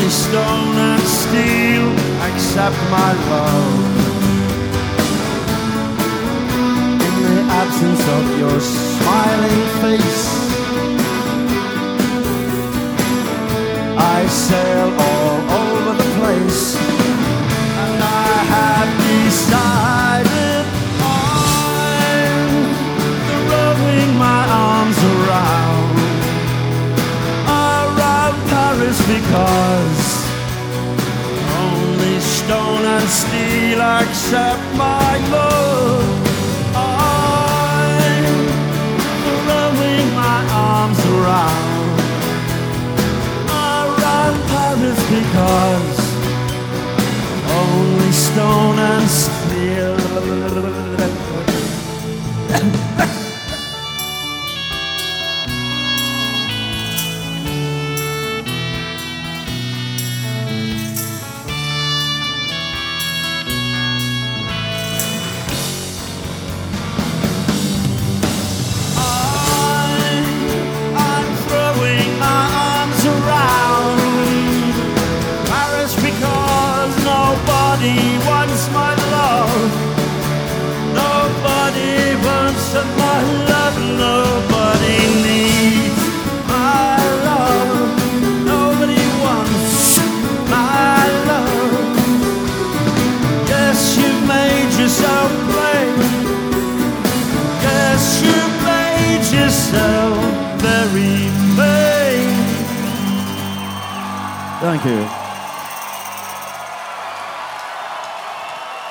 stone and steel accept my love. In the absence of your smiling face, I sail all over the place, and I have decided I'm throwing my arms around Paris, because only stone and steel accept my love. I'm throwing my arms around Paris, because only stone and steel. Nobody wants my love. Nobody wants my love. Nobody needs my love. Nobody wants my love. Yes, you've made yourself plain. Yes, you've made yourself very vain. Thank you.